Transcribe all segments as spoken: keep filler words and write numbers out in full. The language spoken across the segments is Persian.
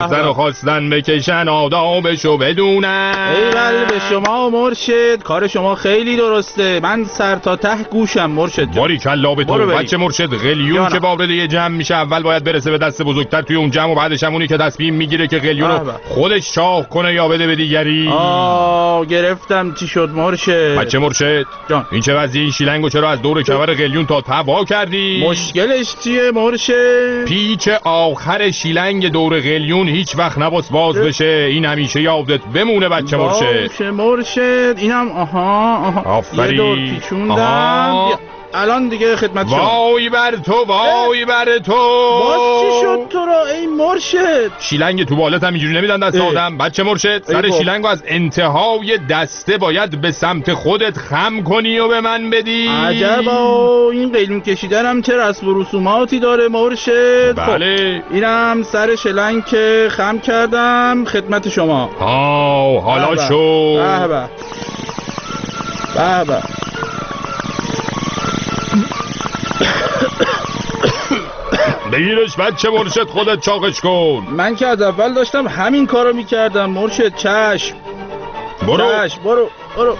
زن و خواستن بکشن آدابشو بدونن. ای قلب شما مرشد، کار شما خیلی درسته. من سر تا ته گوشم مرشد جان. باری کلا به تو بچه مرشد. قلیون که وارد یه جمع میشه اول باید برسه به دست بزرگتر توی اون جمع و بعدش همونی که تصمیم میگیره که قلیون رو خودش شاه کنه یا بده به دیگری. آه گرفتم چی شد مرشد. بچه مرشد جان این چه وضعیه؟ این شیلنگو چرا از دور کمر قلیون تا توا کردی؟ مشکلش چیه مرشد؟ پیچ آخر شیلنگ دور قلیون هیچ وقت نباس باز بشه. این همیشه یادت بمونه بچه مرشد. باشه مرشد. اینم آها آها آفرین. یه دور پیچوندم. الان دیگه خدمت شما. وای بر تو وای بر تو. باز چی شد تو را ای مرشد؟ شیلنگ تو بالت هم اینجوری نمیدن دست آدم بچه مرشد. سر شیلنگو از انتهای دسته باید به سمت خودت خم کنی و به من بدی. عجبا این قلیون کشیدنم چه رسم و رسوماتی داره مرشد. بله خب. اینم سر شیلنگ که خم کردم خدمت شما. آه حالا شو. به به به به. بگیرش بچه مرشد خودت چاقش کن. من که از اول داشتم همین کارو میکردم مرشد. چشم برو چشم برو برو.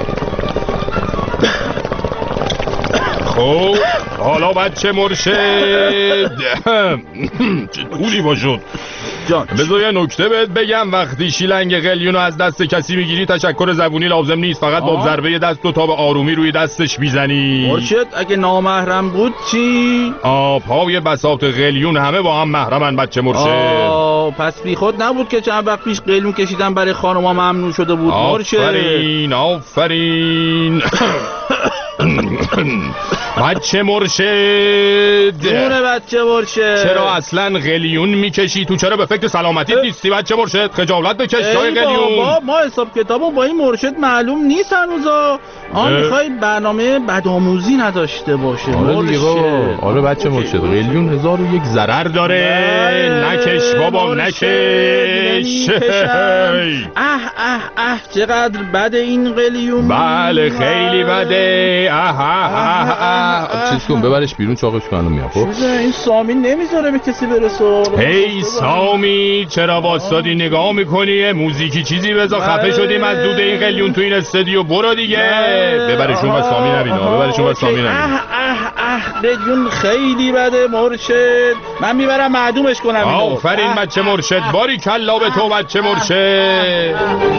خب حالا بچه مرشد چه طولی باشد جان. بذار یه نکته بهت بگم. وقتی شیلنگ قلیونو از دست کسی میگیری تشکر زبونی لازم نیست. فقط با ضربه دست دو تا به آرومی روی دستش میزنی. مرشد اگه نامحرم بود چی؟ آه پای بساط قلیون همه با هم محرمن بچه مرشد. آه پس بی خود نبود که چند وقت پیش قلیون کشیدن برای خانوما ممنوع شده بود مرشد. آفرین آفرین. بچه مرشد جونه بچه مرشد. چرا اصلا قلیون میکشی؟ تو چرا به فکر سلامتی نیستی بچه مرشد؟ خجالت بکش جای قلیون. بابا ما حساب کتابو با این مرشد معلوم نیست هنوزا. آن میخوای برنامه بدآموزی نداشته باشه مرشد. آره بچه مرشد قلیون هزار و یک ضرر داره. نکش بابا نکش. اه اه اه چقدر بده این قلیون. بله خیلی بده. اه اه اه اه چیز کن ببرش بیرون چاقش کنم میام. خب این سامی نمیذاره به کسی برسه. هی سامی چرا واسادی نگاه میکنی؟ موزیکی چیزی بذار. خفه شدیم از دود این قلیون تو این استودیو. برو دیگه ببرشون و سامی نبینه. ببرشون و سامی نبینه. اه اه اه قلیون خیلی بده مرشد. من میبرم معدومش کنم. آفرین بچه مرشد. باری کلا به تو بچه مرشد.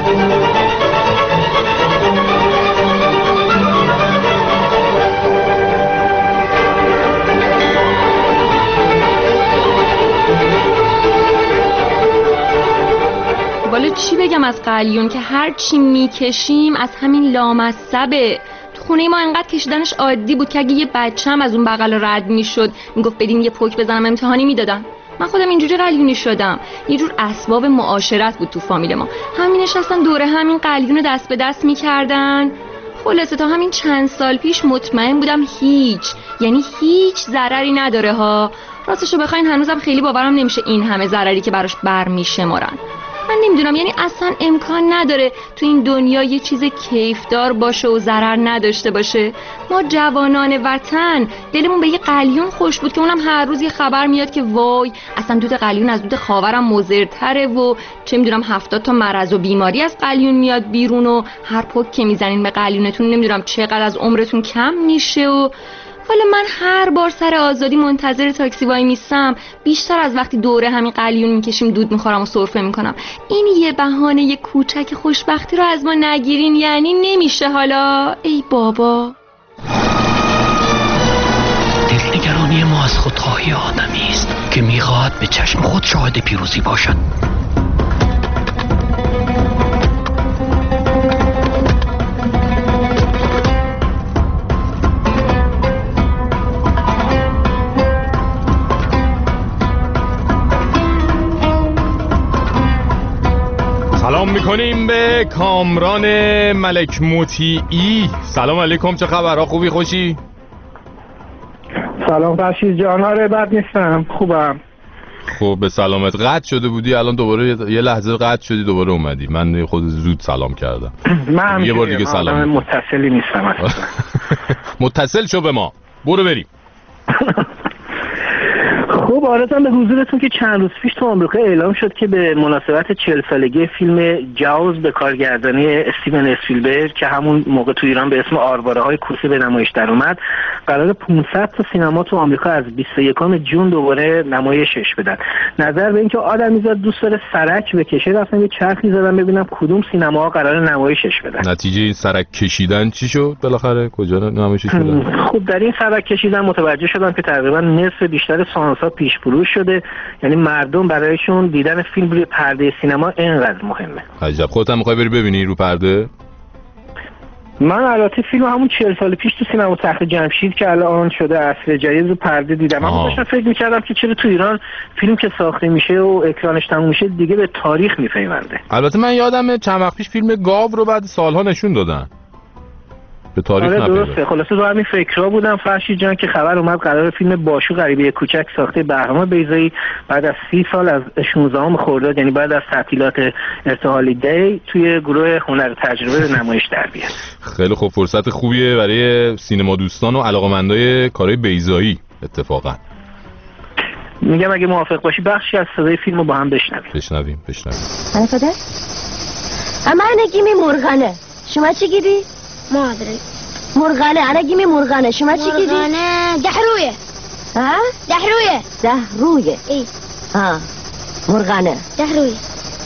والا چی بگم از قلیون که هر چی میکشیم از همین لامصبه. تو خونه ما انقدر کشیدنش عادی بود که اگه یه بچه هم از اون بغل رد میشد میگفت بدین یه پک بزنم امتحانی میدادن. من خودم اینجوری قلیونی شدم. یه جور اسباب معاشرت بود تو فامیل ما. همین نشستن دوره همین قلیون دست به دست میکردن. خلاصه تا همین چند سال پیش مطمئن بودم هیچ یعنی هیچ ضرری نداره ها. راستشو بخواین هنوزم خیلی باورم نمیشه این همه ضرری که براش برمیشمرن. من نمیدونم یعنی اصلا امکان نداره تو این دنیا یه چیز کیفدار باشه و ضرر نداشته باشه. ما جوانان وطن دلمون به یه قلیون خوش بود که اونم هر روز یه خبر میاد که وای اصلا دود قلیون از دود خاورم مضرتره و چه میدونم هفتاد تا مرض و بیماری از قلیون میاد بیرون و هر پک که میزنین به قلیونتون نمیدونم چقدر از عمرتون کم میشه. و والا من هر بار سر آزادی منتظر تاکسی وای میستم بیشتر از وقتی دوره همین قلیون میکشیم دود میخورم و سرفه میکنم. این یه بهانه یه کوچک خوشبختی رو از ما نگیرین یعنی نمیشه حالا. ای بابا دلنگرانی ما از خودخواهی آدمی است که میخواهد به چشم خود شاهد پیروزی باشد. سلام میکنیم به کامران ملک مطیعی. سلام علیکم چه خبرها؟ خوبی خوشی؟ سلام فرشید جان. آره بد نیستم خوبم. خب به سلامت. قطع شده بودی الان دوباره یه لحظه قطع شدی دوباره اومدی. من خود زود سلام کردم. من یه بار دیگه سلام. من متصلی نیستم اصلا. متصل شو به ما. برو بریم. خب آرزم به حضورتون که چند روز پیش تو آمریکا اعلام شد که به مناسبت چهل سالگی فیلم جاوز به کارگردانی استیون اسپیلبرگ که همون موقع تو ایران به اسم آرواره های کوسه به نمایش در اومد، قرار پانصد تا سینما تو آمریکا از بیست و یکم ژوئن دوباره نمایشش بدن. نظر به اینکه آدمیزاد دوست داره سرک بکشه، رفتم یه چرخی زدم ببینم کدوم سینما قرار نمایشش بدن. نتیجه این سرک کشیدن چی شد بالاخره؟ کجا نمایشش بدن؟ خب در این سرک کشیدن متوجه شدم که تقریبا نصف بیشتر سانس‌ها پیش فروش شده، یعنی مردم برایشون دیدن فیلم روی پرده سینما اینقدر مهمه. عجب. خودت هم می‌خوای بری ببینی رو پرده؟ من البته فیلم همون چهل سال پیش تو سینما تخت جمشید که الان شده عصر جدید رو پرده دیدم. اما داشتم فکر می‌کردم که چرا تو ایران فیلم که ساخته میشه و اکرانش تموم میشه دیگه به تاریخ میپیونده. البته من یادمه چند وقت پیش فیلم گاو رو بعد سالها نشون دادن. به تاریخ آره نپیوند. درسته. خلاصه تو همین فکرها بودم فرشید جان که خبر اومد قرار فیلم باشو غریبه کوچک ساخته بهرام بیضایی بعد از سی سال از شانزدهم خرداد، یعنی بعد از تعطیلات ارتحالی دی، توی گروه هنر تجربه به نمایش در بیاد. خیلی خوب، فرصت خوبیه برای سینما دوستان و علاقه‌مندای کارهای بیضایی اتفاقا. میگم اگه موافق باشی بخشی از صدای فیلمو با هم بشنویم. بشنویم بشنویم. انا فدر؟ اما انا گیمی مرغانه. شما چی گیری؟ ما ادري. مرغانه. انا گیمی مرغانه. شما چی گیری؟ مرغانه دحرويه. ها؟ دحرويه. دحرويه. اي. ها. مرغانه. دحرويه.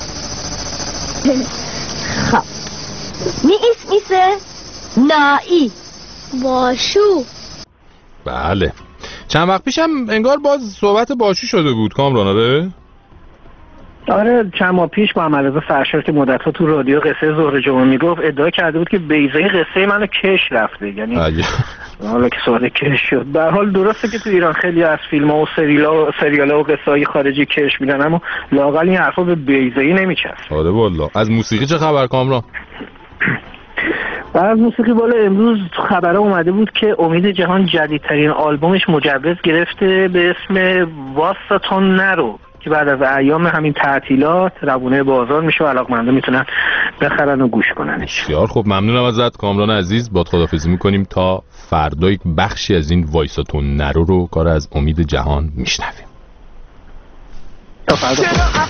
خب. می اسمیسه؟ نایی. باشو. بله. چند وقت پیشم انگار باز صحبت باشو شده بود کامران. آره؟ آره چند ماه پیش محمد رضا فرشاد که مدت‌ها تو رادیو قصه ظهر جمعه میگفت ادعا کرده بود که بیضایی قصه منو کش رفته، یعنی حالا که صحبت کش شد. به هر حال درسته که تو ایران خیلی از فیلم‌ها و سریال‌ها و سریال‌ها و قصه‌های خارجی کش میدن، اما لااقل این حرفا به بیضایی نمیچسبه. آره والله. از موسیقی چه خبر کامران؟ بعد از موسیقی بالا امروز تو خبرها اومده بود که امید جهان جدیدترین آلبومش مجوز گرفته به اسم واسطون نرو که بعد از ایام همین تعطیلات روونه بازار میشه و علاقمندا میتونن بخرن و گوش کننش. بسیار خب، ممنونم ازت کامران عزیز. با خداحافظی میکنیم تا فردا. یک بخشی از این وایساتون نرو رو کار از امید جهان میشنویم. تا فردا.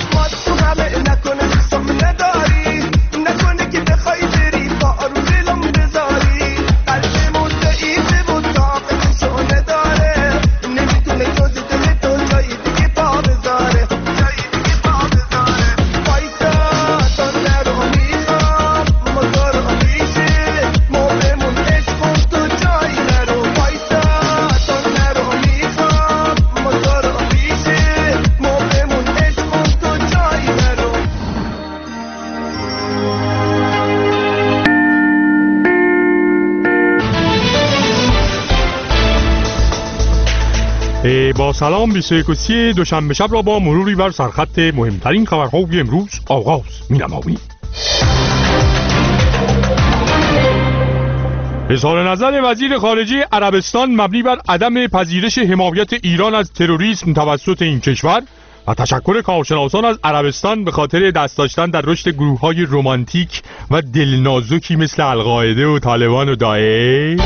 با سلام بیست و یک و سی دوشنبه شب را با مروری بر سرخط مهمترین خبرهای امروز آغاز می‌نماییم. اظهار نظر وزیر خارجه عربستان مبنی بر عدم پذیرش حمایت ایران از تروریسم توسط این کشور و تشکر کارشناسان از عربستان به خاطر دست داشتن در رشد گروه‌های رمانتیک و دلنازکی مثل القاعده و طالبان و داعش.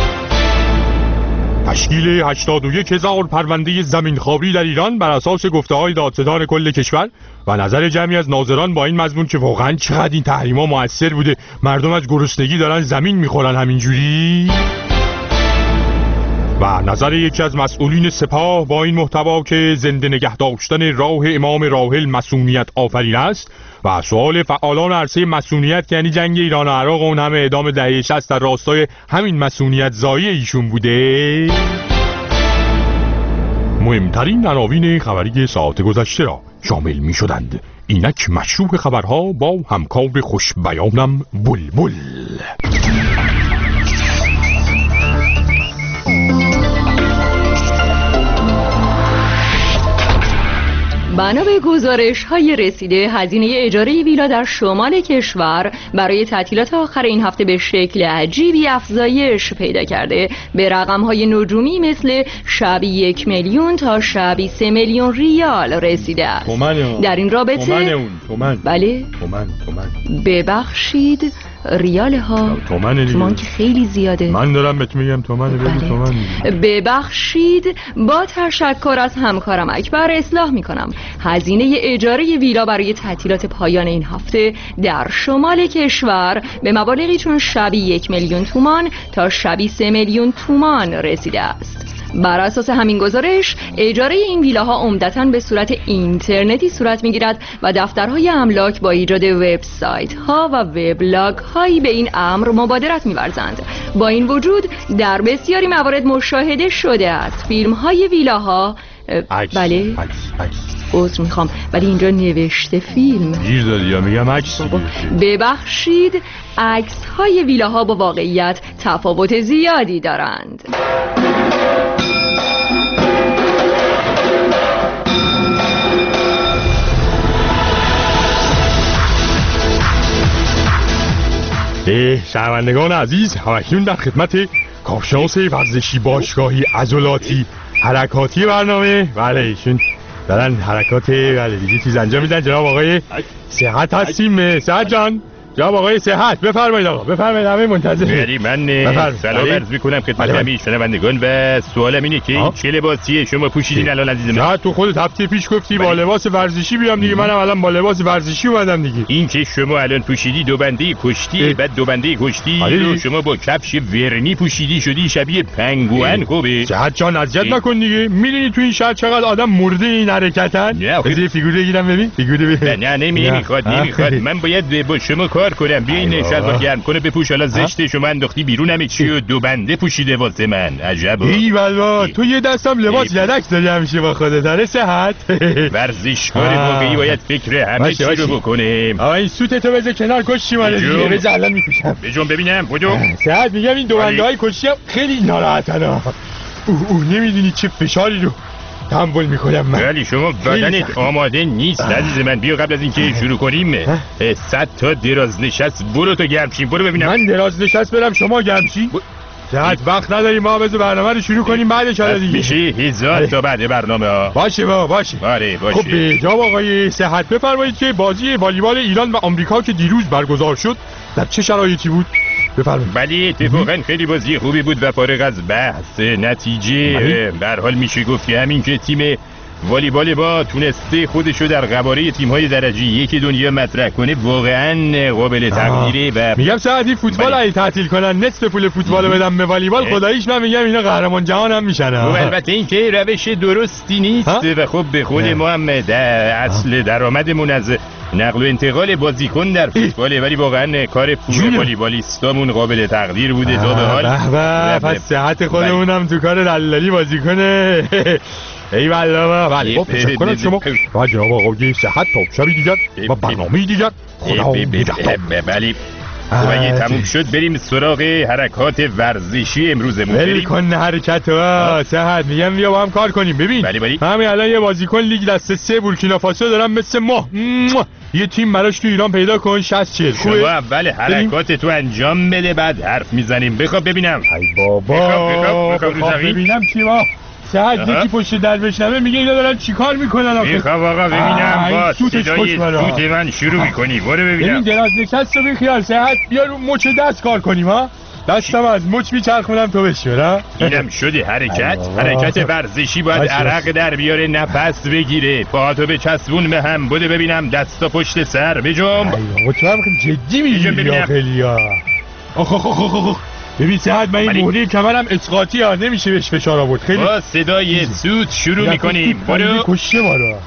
تشکیل هشتاد و یک هزار پرونده زمینخواری در ایران بر اساس گفته‌های دادستان کل کشور و نظر جمعی از ناظران با این مضمون که واقعاً چقدر این تحریم‌ها مؤثر بوده، مردم از گرسنگی دارن زمین میخورن همینجوری. و نظر یکی از مسئولین سپاه با این محتوا که زنده نگه داشتن راه امام راحل مسئولیت آفرین است و سوال فعالان عرصه مسئولیت که یعنی جنگ ایران و عراق و اون همه اعدام دهه شصت در راستای همین مسئولیت زایی ایشون بوده. مهمترین عناوین خبری ساعت گذشته را شامل می شدند. اینک مشروع خبرها با همکار خوش بیانم بلبل. بنا به گزارش‌های رسیده، هزینه اجاره ویلا در شمال کشور برای تعطیلات آخر این هفته به شکل عجیبی افزایش پیدا کرده. به رقم‌های نجومی مثل شبی یک میلیون تا شبی سه میلیون ریال رسیده است. در این رابطه تومن اون تومن بله تومن تومن ببخشید ریال ها. تومنه دیگه. تومان که خیلی زیاده. من دارم بهت میگم تومنه. بگو تومن. ببخشید با تشکر از همکارم اکبر اصلاح میکنم. هزینه اجاره ویلا برای تعطیلات پایان این هفته در شمال کشور به مبالغی چون شبی یک میلیون تومان تا شبی سه میلیون تومان رسیده است. بر اساس همین گزارش اجاره این ویلاها عمدتاً به صورت اینترنتی صورت میگیرد و دفترهای املاک با ایجاد وبسایت ها و وبلاگ هایی به این امر مبادرت می‌ورزند. با این وجود در بسیاری موارد مشاهده شده است فیلم های ویلاها عکس. بله عکس عکس عذر میخوام ولی اینجا نوشته فیلم. گیر دادی یا میگم عکس. ببخشید عکس های ویلاها با واقعیت تفاوت زیادی دارند. شنوندگان عزیز، همکنون در خدمت کارشناس ورزشی باشگاهی عضلاتی حرکاتی برنامه، بله ایشون دارن حرکات بله دیگه چیز انجام میدن. جناب آقای صحت هستیم. صحت جان، جناب آقای صحت بفرمایید. آقا بفرمایید، همه منتظر. بری من سلام عرض میکنم خدمت همه شنوندگان و سوالم اینه که این چه لباسیه شما پوشیدین الان عزیز من؟ تو خودت هفته پیش گفتی با لباس ورزشی بیام دیگه، منم الان با لباس ورزشی اومدم دیگه. این که شما الان پوشیدی دو بنده پشتی، بعد دو بنده پشتی رو شما با کفش ورنی پوشیدی شدی شبیه پنگوئن. خوبه صحت جان اذیت نکن دیگه. میدونی تو این شهر چقدر آدم مرده این حرکتن؟ بذار فیگور بگیرم ببین. فیگور ببین. نه نمیخواد نمیخواد من باید با شما کار کنم. بیاین شلوار گرم کنه بپوش. حالا زشته شما انداختی بیرون همه چی و دو بنده پوشیده واسه من. عجب. ای والله تو یه دستم لباس یدک داری همیشه با خودت. داره صحت ورزشکار واقعی باید فکر همه چی رو بکنه. آ این سوت تو بذار کنار کشی مال دیگه. بذار الان میپوشم. بجون ببینم بودو. صحت میگم این دو بنده های کشی هم خیلی ناراحتن. اوه اوه نمیدونی چه فشاری رو تحمل میکنم من. ولی شما بدنت آماده نیست عزیز من. بیا قبل از اینکه شروع کنیم صد تا دراز نشست برو تو گرم شیم. برو ببینم. من دراز نشست برم شما گرم شی؟ صحت وقت نداریم ما. بذار برنامه رو شروع کنیم بعدش حالا دیگه میشه هزار تا بعد برنامه ها. باشه با باشه. آره باشه. خب جناب آقای صحت بفرمایید که بازی والیبال ایران و آمریکا که دیروز برگزار شد در چه شرایطی بود؟ بفرمایید. بله اتفاقا خیلی بازی خوبی بود و فارغ از بحث نتیجه به هر حال میشه گفت که همین که تیم والیبال با تونسته خودشو در قباره تیم‌های درجه یک دنیا مطرح کنه واقعا قابل تقدیره. و میگم ساعتی فوتبال اگه تعطیل کنن نصف پول فوتبال بدم به والیبال خداییش من میگم اینا قهرمان جهان هم میشن. خب البته این که روش درستی نیست و خب به خود ما هم در اصل درآمدمون از نقل و انتقال بازیکن در فوتباله ولی واقعا کار پول والیبالیستامون قابل تقدیر بوده. تا به حال به پس صحت خودمونم تو کار دلالی بازیکنه. ای والله. بله خب تشکر از شما و جناب آقای صحت. تا شبی دیگر و برنامه دیگر خدا نگهدار. بله خب اگه تموم شد بریم سراغ حرکات ورزشی امروزمون. بریم کن حرکت ها صحت. میگم بیا با هم کار کنیم. ببین بله بله همین الان یه بازیکن لیگ دسته سه بورکینافاسو دارم مثل ما یه تیم براش تو ایران پیدا کن. شصت چهل خوبه. شما اول حرکات تو انجام بده بعد حرف میزنیم. بخواب ببینم. ای بابا بخواب ببینم چی ما صحت یکی پشت در بشنوه میگه اینا دارن چیکار میکنن آخه. میخوام آقا ببینم با صدای سوت من شروع میکنی. برو ببینم. ببین دراز نشست رو بخیال صحت. بیا رو مچ دست کار کنیم ها. دستم از مچ میچرخونم تو بشور. اینم شدی حرکت. حرکت ورزشی باید عرق در بیاره نفس بگیره. پاهاتو بچسبون به هم. بده ببینم دستا پشت سر بجنب. آقا تو هم جدی میگی خیلی ها. آخ آخ آخ آخ ببین صحت من این مهره کمرم اسقاطی ها نمیشه بهش فشار آورد. خیلی با صدای سوت شروع میکنیم. برو کشه ما رو.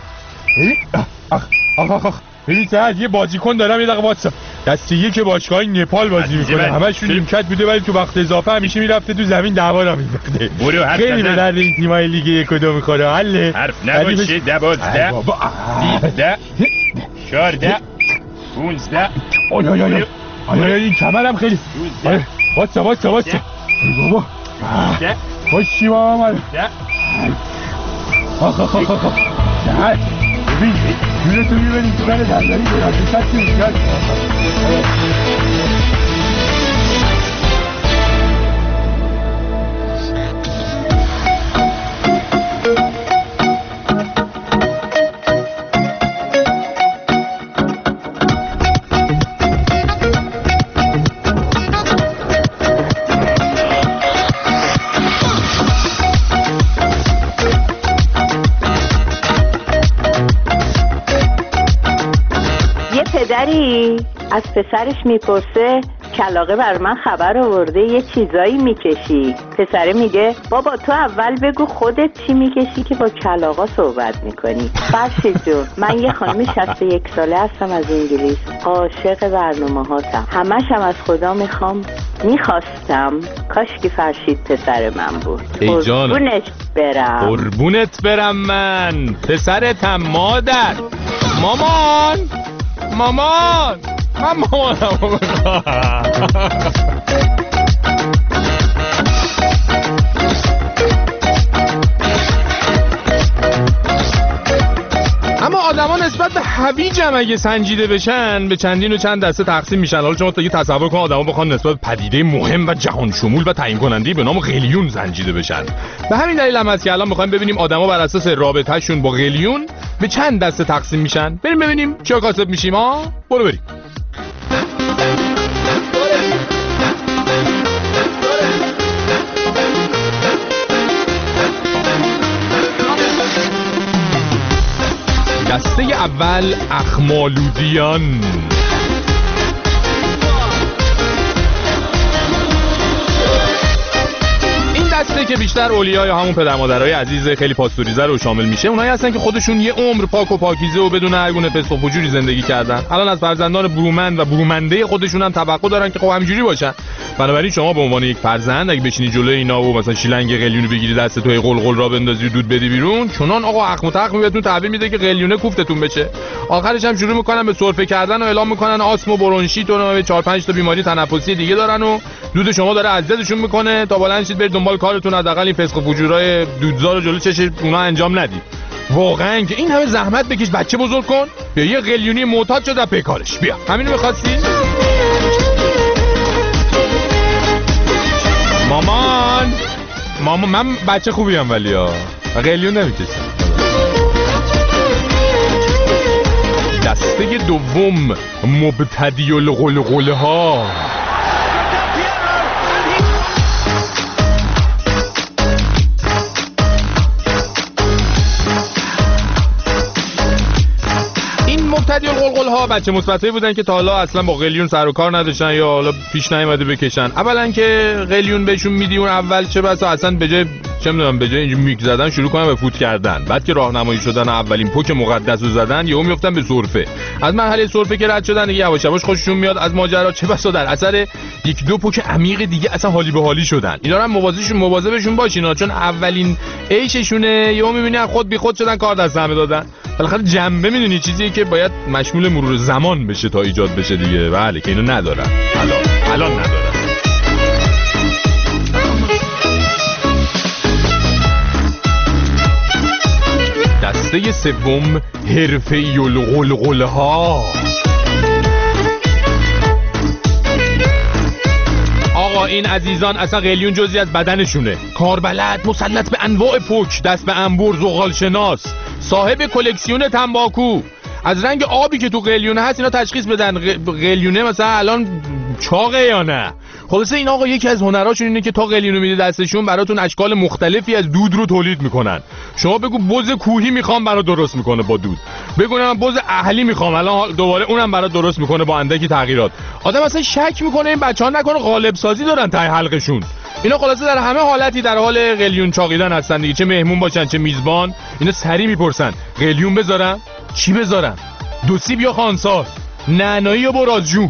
آخ آخ آخ آخ ببین صحت یه بازیکن دارم یه دقیقه واتساپ دسته یک باشگاه نپال بازی میکنه. همشون نیمکت بوده ولی تو وقت اضافه همیشه میرفته تو زمین دعوا را مینداخته. برو حرف خیلی به درد این تیمای لیگ یک و دو میخوره. حله حرف نباشه. دوازده سیزده چهارده پونزده. آی آی آی آی این کمرم خیلی واتساپ واتساپ واتساپ بابا خوشی بابا من. آخ آخ آخ آخ نه ببین جونه تو میبینی تو کنه درداری برد بسید میگرد. پدری از پسرش میپرسه کلاغه بر من خبر آورده یه چیزایی میکشی. پسره میگه بابا تو اول بگو خودت چی میکشی که با کلاغا صحبت میکنی. فرشید جون، من یه خانم شصت و یک ساله هستم از انگلیس، عاشق برنامه هاتم، همش هم از خدا میخوام میخواستم کاش که فرشید پسر من بود. ای جانم، قربونش برم. قربونت برم من پسرتم مادر. مامان مامان من مامانم. اما آدما نسبت به هویج هم اگه سنجیده بشن به چندین و چند دسته تقسیم میشن. حالا شما تا یه تصور کن آدما بخوان نسبت به پدیده مهم و جهان شمول و تعیین کننده به نام قلیون سنجیده بشن. به همین دلیل هم هست که الان میخوایم ببینیم آدما بر اساس رابطه‌شون با قلیون به چند دسته تقسیم میشن. بریم ببینیم چیا کاسب میشیم. ها برو بریم. دسته اول اخمالودیان. این دسته که بیشتر اولیای همون پدر مادرای عزیز خیلی پاستوریزه رو شامل میشه، اونایی هستن که خودشون یه عمر پاک و پاکیزه و بدون هر گونه فسق و فجوری زندگی کردن. الان از فرزندان برومند و برومنده خودشون هم توقع دارن که خب همینجوری باشن. بنابراین شما به عنوان یک فرزند اگه بشینی جلوی اینا و مثلا شیلنگ قلیونی بگیری دست توی قلقل را بندازی و دود بدی بیرون، چنان آقا اخم و تخم بهتون تحویل میده که قلیونه کوفتتون بشه. آخرش هم شروع میکنن به سرفه کردن و اعلام میکنن آسم و برونشیت و چهار پنج تا بیماری تنفسی دیگه دارن و دود شما داره اذیتشون میکنه تا بلند شید برید دنبال کارتون، حداقل این فسق و فجورای دودزار رو جلو چش اونا انجام ندید. واقعا که این همه زحمت بکش بچه بزرگ کن، بیا یه قلیونی معتاد شده پیکارش. بیا همینو می‌خواستی؟ مامان مامان من بچه خوبی ام ولی ها قلیون نمیکشم. دسته دوم مبتدی القلقله ها. مبتدی القلقل ها بچه مثبتایی بودن که تا حالا اصلا با قلیون سر و کار نداشتن یا حالا پیش نیومده بکشن. اولا که قلیون بهشون میدی اون اول چه بسا اصلا به جای چه میدونم به جای اینجوری میک زدن شروع کنن به فوت کردن. بعد که راهنمایی شدن اولین پوک مقدس رو زدن یهو میافتن به سرفه. از مرحله سرفه که رد شدن دیگه یواش یواش خوششون میاد از ماجرا، چه بسا در اثر یک دو پوک عمیق دیگه اصلا حالی به حالی شدن. اینا هم مواظبشون مواظبشون باشین چون اولین عیششونه یهو میبینی خود بی خود شدن کار دست همه دادن. بالاخره جنبه میدونی چیزیه که باید مشمول مرور زمان بشه تا ایجاد بشه دیگه. بله که اینو ندارن الان الان ندارن. دسته سوم حرفه‌ای القلقله ها. آقا این عزیزان اصلا قلیون جزئی از بدنشونه، کاربلد، مسلط به انواع پوک، دست به انبور، زغال شناس، صاحب کلکسیون تنباکو. از رنگ آبی که تو قلیونه هست اینا تشخیص بدن قلیونه مثلا الان چاقه یا نه. خلاصه این آقا یکی از هنراشون اینه که تا قلیونو میده دستشون براتون اشکال مختلفی از دود رو تولید میکنن. شما بگو بز کوهی میخوام برات درست میکنه با دود، بگو من بز اهلی میخوام الان دوباره اونم برات درست میکنه با اندکی تغییرات. آدم اصلا شک میکنه این بچه‌ها نکنه قالب سازی دارن ته حلقشون. اینا خلاصه در همه حالتی در حال قلیون چاقیدن هستن دیگه، چه مهمون باشن چه میزبان. اینا سری میپرسن قلیون بذارم چی بذارم، دو سیب یا خانسار، نعنایی یا برازجو.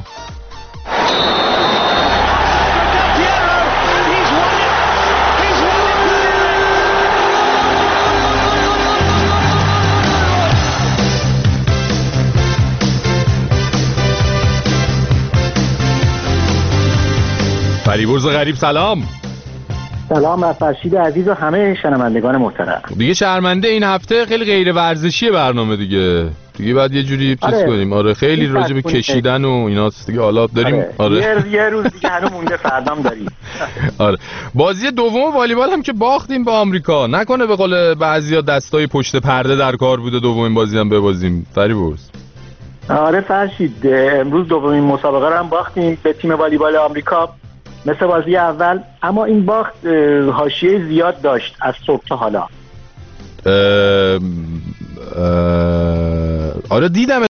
فریبرز غریب سلام. سلام از فرشید عزیز و همه شنوندگان محترم. دیگه شرمنده این هفته خیلی غیر ورزشی برنامه دیگه دیگه بعد یه جوری چیز آره. کنیم. آره خیلی راجع به کشیدن و ایناست دیگه حالا داریم. آره, آره. یه, یه روز دیگه هنوز مونده فردام داریم. آره بازی دوم والیبال هم که باختیم به آمریکا، نکنه به قول بعضیا دستای پشت پرده در کار بوده دومین بازی هم ببازیم. فریبرز آره فرشید امروز دومین مسابقه رو هم باختیم به تیم والیبال آمریکا مثل بازی اول، اما این باخت حاشیه زیاد داشت از صبح تا حالا. اه... اه... آره دیدم